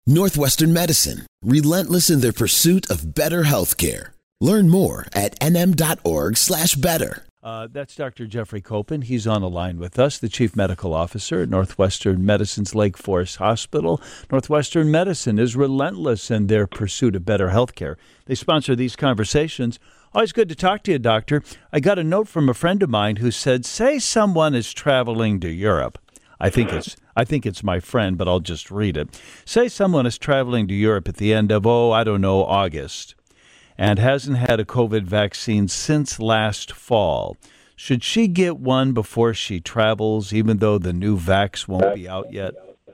Northwestern Medicine, relentless in their pursuit of better healthcare. Learn more at nm.org/better. That's Dr. Jeffrey Copen. He's on the line with us, the Chief Medical Officer at Northwestern Medicine's Lake Forest Hospital. Northwestern Medicine is relentless in their pursuit of better healthcare. They sponsor these conversations. Always good to talk to you, Doctor. I got a note from a friend of mine who said, say someone is traveling to Europe. I think it's my friend, but I'll just read it. Say someone is traveling to Europe at the end of, August, and hasn't had a COVID vaccine since last fall. Should she get one before she travels, even though the new vax won't be out yet?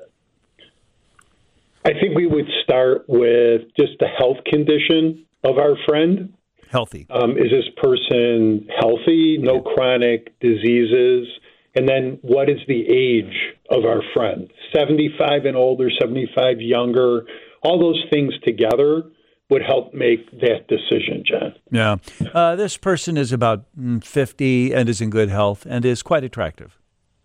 I think we would start with just the health condition of our friend. Healthy. Is this person healthy? No chronic diseases? And then what is the age of our friend? 75 and older, 75 younger, all those things together would help make that decision, John. Yeah. This person is about 50 and is in good health and is quite attractive.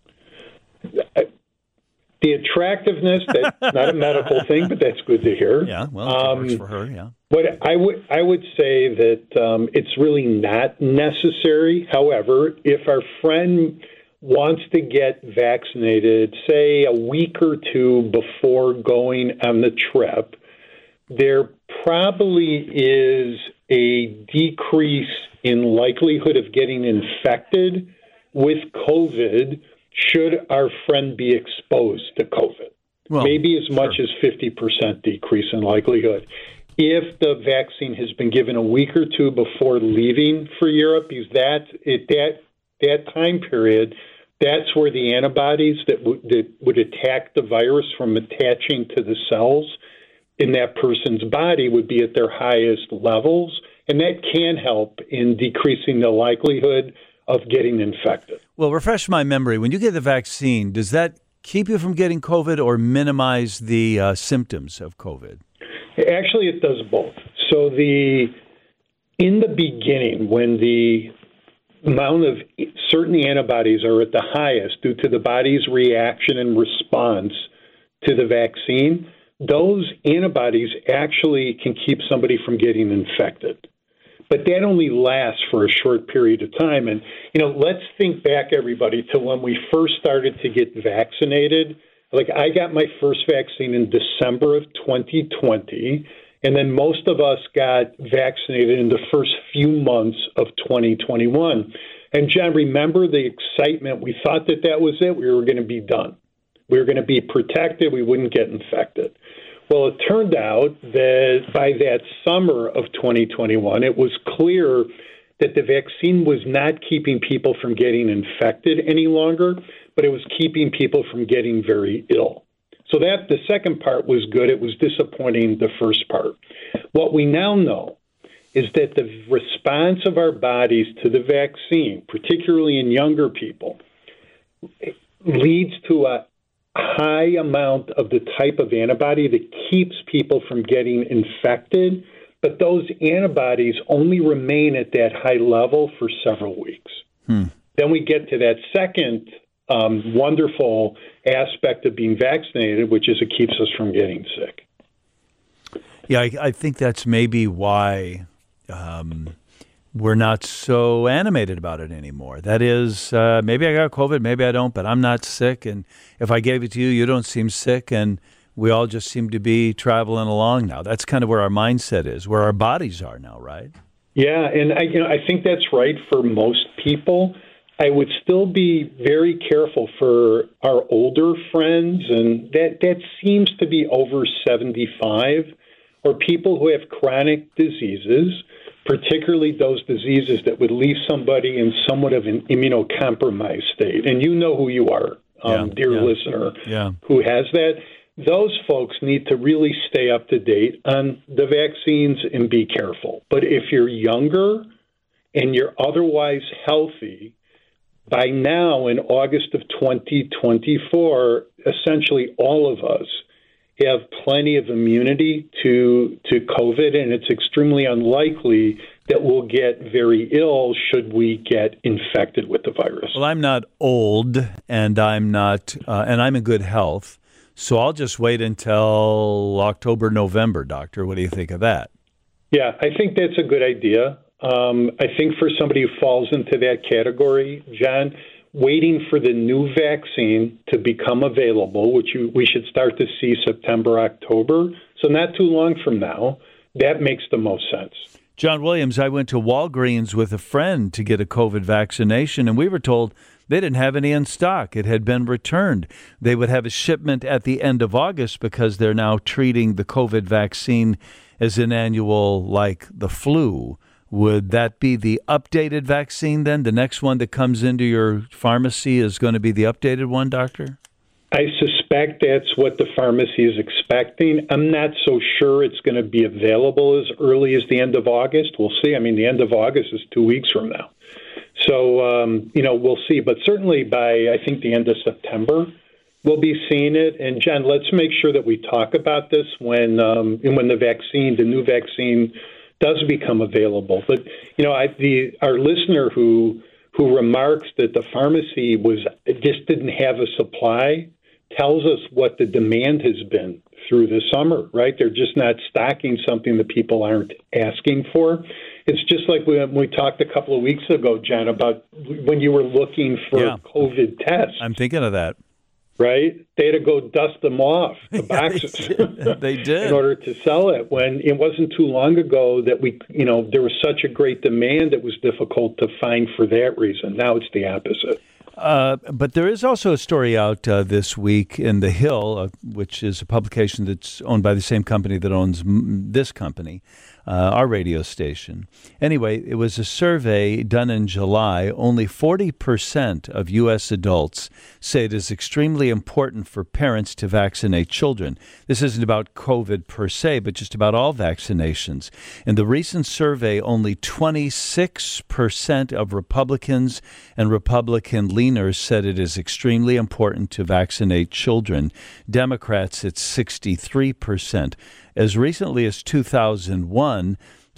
The attractiveness, that's not a medical thing, but that's good to hear. Yeah, well, it works for her, yeah. But I would say that it's really not necessary. However, if our friend wants to get vaccinated, say a week or two before going on the trip, there probably is a decrease in likelihood of getting infected with COVID should our friend be exposed to COVID. Well, maybe as much as 50% decrease in likelihood. If the vaccine has been given a week or two before leaving for Europe, because that time period, that's where the antibodies that would attack the virus from attaching to the cells in that person's body would be at their highest levels, and that can help in decreasing the likelihood of getting infected. Well, refresh my memory. When you get the vaccine, does that keep you from getting COVID or minimize the symptoms of COVID? Actually, it does both. So in the beginning, when the amount of certain antibodies are at the highest due to the body's reaction and response to the vaccine, those antibodies actually can keep somebody from getting infected. But that only lasts for a short period of time. And, let's think back, everybody, to when we first started to get vaccinated. Like, I got my first vaccine in December of 2020, and then most of us got vaccinated in the first few months of 2021. And, John, remember the excitement? We thought that was it. We were going to be done. We were going to be protected. We wouldn't get infected. Well, it turned out that by that summer of 2021, it was clear that the vaccine was not keeping people from getting infected any longer, but it was keeping people from getting very ill. So that the second part was good. It was disappointing, the first part. What we now know is that the response of our bodies to the vaccine, particularly in younger people, leads to a high amount of the type of antibody that keeps people from getting infected, but those antibodies only remain at that high level for several weeks. Then we get to that second wonderful aspect of being vaccinated, which is it keeps us from getting sick. Yeah, I think that's maybe why we're not so animated about it anymore. That is, maybe I got COVID, maybe I don't, but I'm not sick. And if I gave it to you, you don't seem sick. And we all just seem to be traveling along now. That's kind of where our mindset is, where our bodies are now, right? Yeah, and I think that's right for most people. I would still be very careful for our older friends, and that seems to be over 75, or people who have chronic diseases, particularly those diseases that would leave somebody in somewhat of an immunocompromised state. And you know who you are, dear listener, who has that. Those folks need to really stay up to date on the vaccines and be careful. But if you're younger and you're otherwise healthy, by now in August of 2024, essentially all of us have plenty of immunity to COVID, and it's extremely unlikely that we'll get very ill should we get infected with the virus. Well, I'm not old, and I'm in good health. So I'll just wait until October, November, Doctor. What do you think of that? Yeah, I think that's a good idea. I think for somebody who falls into that category, John, waiting for the new vaccine to become available, which we should start to see September, October, so not too long from now, that makes the most sense. John Williams, I went to Walgreens with a friend to get a COVID vaccination, and we were told they didn't have any in stock. It had been returned. They would have a shipment at the end of August because they're now treating the COVID vaccine as an annual, like the flu. Would that be the updated vaccine then? The next one that comes into your pharmacy is going to be the updated one, Doctor? I suspect that's what the pharmacy is expecting. I'm not so sure it's going to be available as early as the end of August. We'll see. I mean, the end of August is 2 weeks from now. So, we'll see. But certainly by, I think, the end of September, we'll be seeing it. And, John, let's make sure that we talk about this when the new vaccine does become available. But, our listener who remarks that the pharmacy just didn't have a supply tells us what the demand has been through the summer, right? They're just not stocking something that people aren't asking for. It's just like when we talked a couple of weeks ago, John, about when you were looking for COVID tests. I'm thinking of that. Right? They had to go dust them off, the boxes. They did. In order to sell it. When it wasn't too long ago that there was such a great demand, it was difficult to find for that reason. Now it's the opposite. But there is also a story out this week in The Hill, which is a publication that's owned by the same company that owns this company, our radio station. Anyway, it was a survey done in July. Only 40% of U.S. adults say it is extremely important for parents to vaccinate children. This isn't about COVID per se, but just about all vaccinations. In the recent survey, only 26% of Republicans and Republican leaners said it is extremely important to vaccinate children. Democrats, it's 63%. As recently as 2001,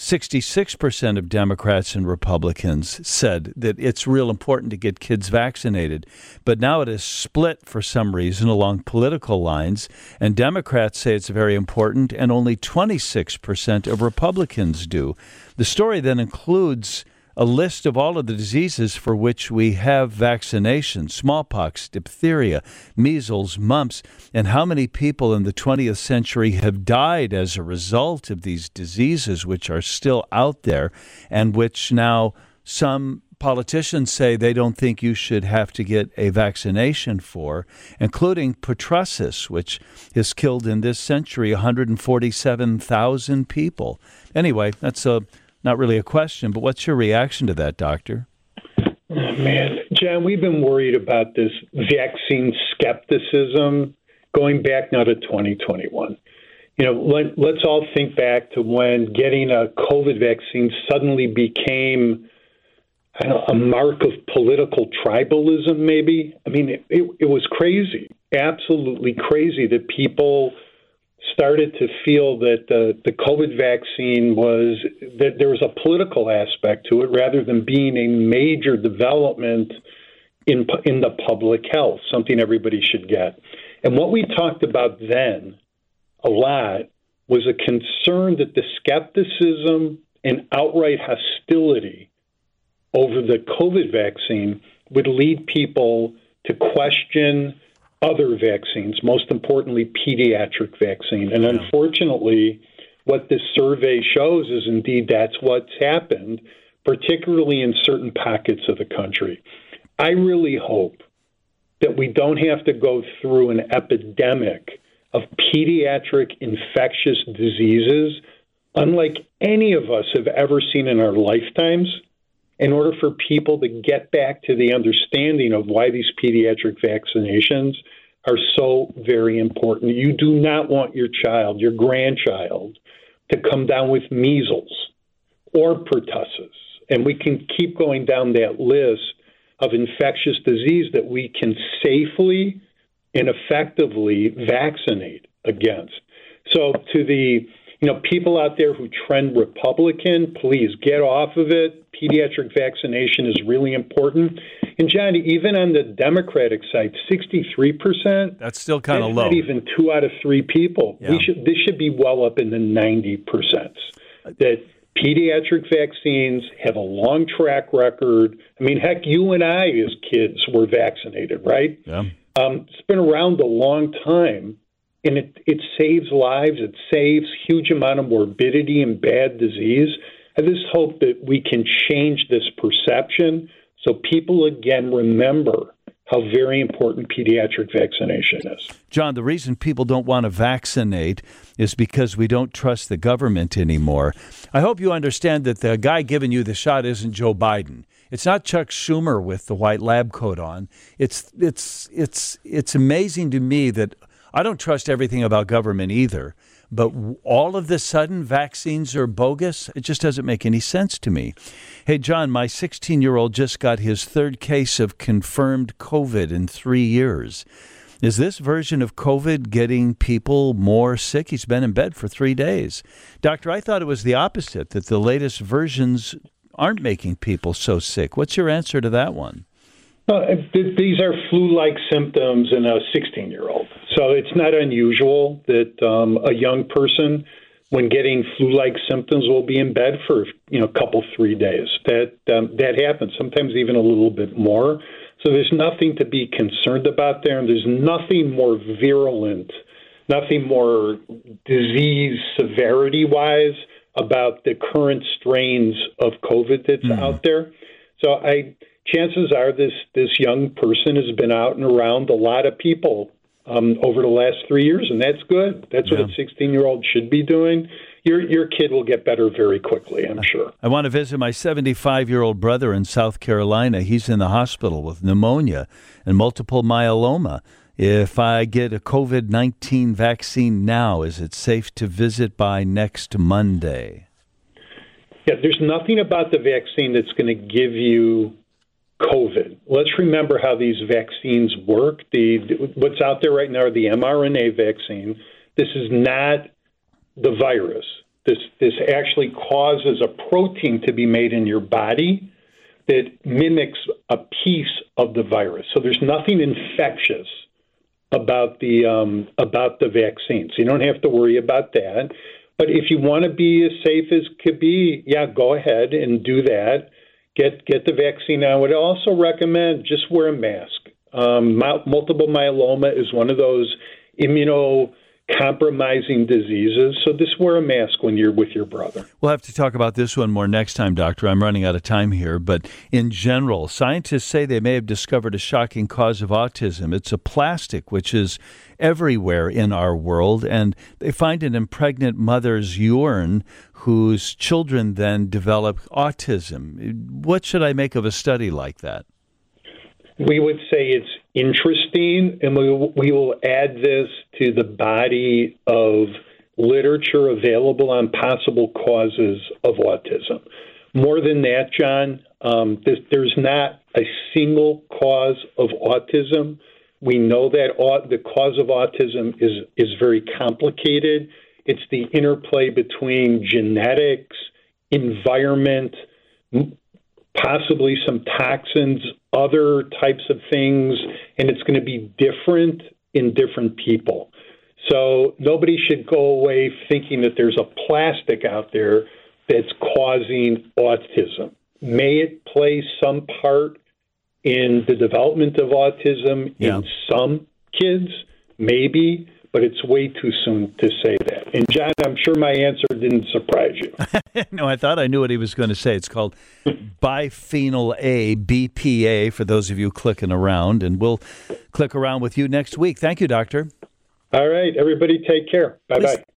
66% of Democrats and Republicans said that it's real important to get kids vaccinated. But now it is split for some reason along political lines, and Democrats say it's very important, and only 26% of Republicans do. The story then includes a list of all of the diseases for which we have vaccinations: smallpox, diphtheria, measles, mumps, and how many people in the 20th century have died as a result of these diseases, which are still out there and which now some politicians say they don't think you should have to get a vaccination for, including pertussis, which has killed in this century 147,000 people. Anyway, that's not really a question, but what's your reaction to that, Doctor? Oh, man. John, we've been worried about this vaccine skepticism going back now to 2021. Let's all think back to when getting a COVID vaccine suddenly became a mark of political tribalism, maybe. I mean, it was crazy, absolutely crazy that people started to feel that the COVID vaccine that there was a political aspect to it rather than being a major development in the public health, something everybody should get. And what we talked about then a lot was a concern that the skepticism and outright hostility over the COVID vaccine would lead people to question other vaccines, most importantly, pediatric vaccine. And unfortunately, what this survey shows is indeed that's what's happened, particularly in certain pockets of the country. I really hope that we don't have to go through an epidemic of pediatric infectious diseases, unlike any of us have ever seen in our lifetimes, in order for people to get back to the understanding of why these pediatric vaccinations are so very important. You do not want your child, your grandchild, to come down with measles or pertussis. And we can keep going down that list of infectious disease that we can safely and effectively vaccinate against. So to the people out there who trend Republican, please get off of it. Pediatric vaccination is really important. And John, even on the Democratic side, 63%. That's still kind of low. Not even 2 out of 3 people. Yeah. This should be well up in the 90%. That pediatric vaccines have a long track record. I mean, heck, you and I as kids were vaccinated, right? Yeah. It's been around a long time, and it saves lives. It saves huge amount of morbidity and bad disease. I just hope that we can change this perception so people again remember how very important pediatric vaccination is. John, the reason people don't want to vaccinate is because we don't trust the government anymore. I hope you understand that the guy giving you the shot isn't Joe Biden. It's not Chuck Schumer with the white lab coat on. It's amazing to me that I don't trust everything about government either. But all of the sudden, vaccines are bogus? It just doesn't make any sense to me. Hey, John, my 16-year-old just got his 3rd case of confirmed COVID in 3 years. Is this version of COVID getting people more sick? He's been in bed for 3 days. Doctor, I thought it was the opposite, that the latest versions aren't making people so sick. What's your answer to that one? These are flu-like symptoms in a 16-year-old. So it's not unusual that a young person, when getting flu-like symptoms, will be in bed for a couple, 3 days. That happens, sometimes even a little bit more. So there's nothing to be concerned about there, and there's nothing more virulent, nothing more disease severity-wise about the current strains of COVID that's out there. So chances are this young person has been out and around a lot of people over the last 3 years, and that's good. That's what a 16-year-old should be doing. Your kid will get better very quickly, I'm sure. I want to visit my 75-year-old brother in South Carolina. He's in the hospital with pneumonia and multiple myeloma. If I get a COVID-19 vaccine now, is it safe to visit by next Monday? Yeah, there's nothing about the vaccine that's going to give you COVID. Let's remember how these vaccines work. What's out there right now are the mRNA vaccine. This is not the virus. This actually causes a protein to be made in your body that mimics a piece of the virus. So there's nothing infectious about the vaccine. So you don't have to worry about that. But if you want to be as safe as could be, yeah, go ahead and do that. Get the vaccine. I would also recommend just wear a mask. Multiple myeloma is one of those immunocompromising diseases, so just wear a mask when you're with your brother. We'll have to talk about this one more next time, Doctor. I'm running out of time here, but in general, scientists say they may have discovered a shocking cause of autism. It's a plastic, which is everywhere in our world, and they find it in pregnant mothers' urine whose children then develop autism. What should I make of a study like that? We would say it's interesting, and we will add this to the body of literature available on possible causes of autism. More than that, John, there's not a single cause of autism. We know that the cause of autism is very complicated. It's the interplay between genetics, environment, possibly some toxins, other types of things, and it's going to be different in different people. So nobody should go away thinking that there's a plastic out there that's causing autism. May it play some part in the development of autism in some kids? Maybe, but it's way too soon to say that. And John, I'm sure my answer didn't surprise you. No, I thought I knew what he was going to say. It's called biphenyl A, BPA, for those of you clicking around, and we'll click around with you next week. Thank you, Doctor. All right, everybody take care. Bye-bye.